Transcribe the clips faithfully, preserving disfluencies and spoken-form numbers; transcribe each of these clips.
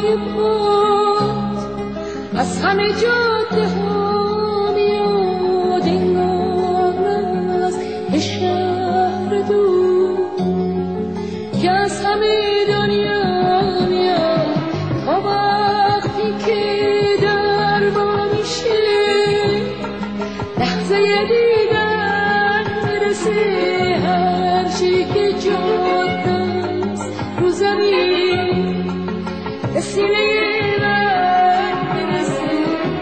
صدای پات از همه جاده ها میاد، انگار از شهر دور که از همه دنیا میاد، تا وقتی که در با میشه لحظه دیدن برسه، هر چی که جاده است رو زمین به سینه من برسه.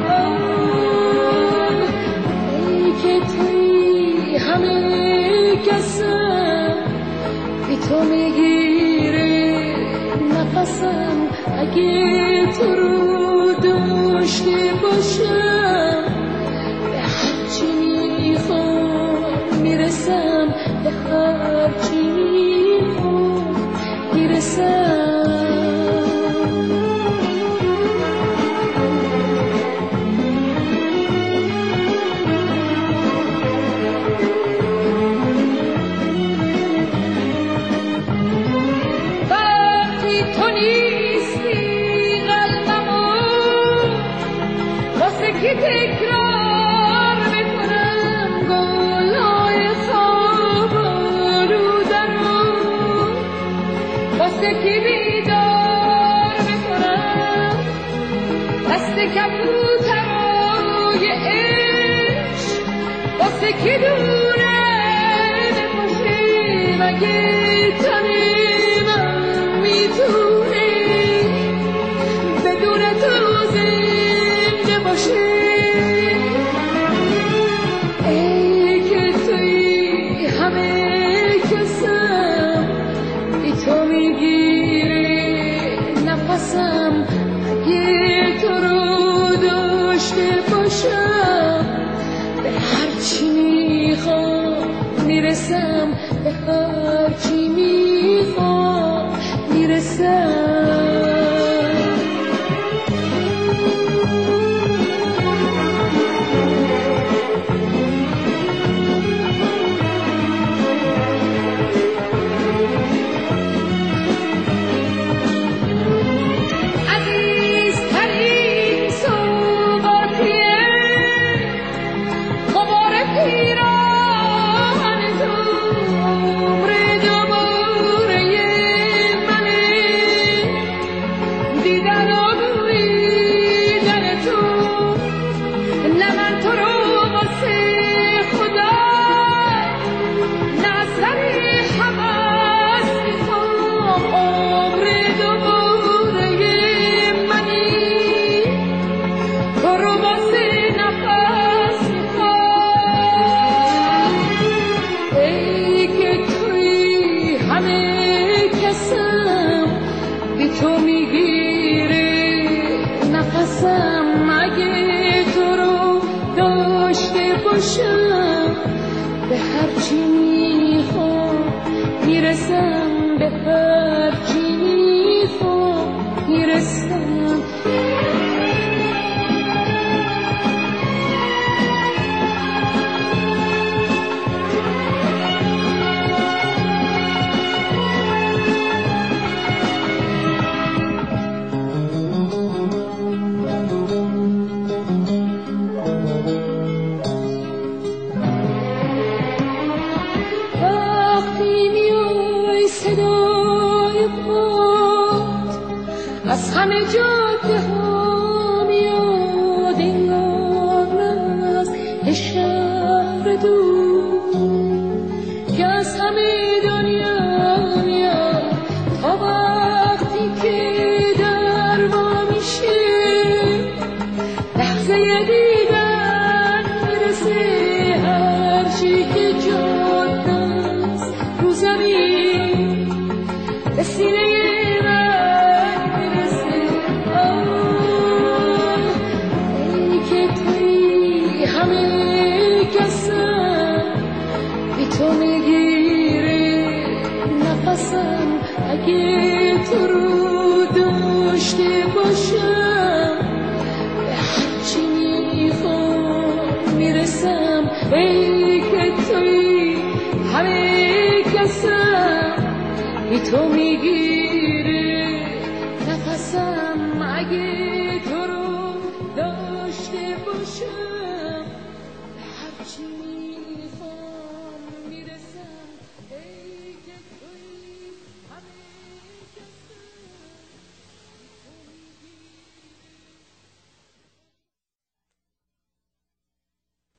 ای که توی همه کسم، بی تو میگیره نفسم، اگه تو رو داشته باشم به هرچی میخوام میرسم، به هرچی میخوام میرسم. وقتی تو نیستی قلبمو واسه کی تکرار میکنم، گلای خواب رو درون واسه کی بیدار میکنم، دست کبوترای عشق واسه کی دوره نباشه، مگه تنی من میتونه بدون تو زنده باشه. ای که توی همه کسم، بی تو میگیره نفسم، اگه تو رو داشته باشم به هرچی میخوام میرسم، به هرچی میخوام میرسم. عزیزترین سوغاتیه غبار پیراهن تو، عمر دوباره منه دیدن و بویدن تو. نه من تو رو واسه خدا، نه سر حواس میخوام، عمر دوباره منی تو رو واسه نفس میخوام. ای که توی همه کسم، بی تو میگیره نفسم، اگه تو رو داشته باشم به هرچی میخوام میرسم، به هرچی میخوام میرسم. وقتی میای صدای پات از همه جاده ها میاد، انگار از شهر دور که از همه دنیا میاد، تا وقتی که در وا میشه لحظه دیدن برسه، هر چی که جاده است رو زمین به سینه من برسه. ای که توی همه کسم، بی تو میگیره نفسم، اگه تو رو داشته باشم به هرچی میخوام میرسم. ای که توی همه کسم، بی تو میگیره نفسم، همه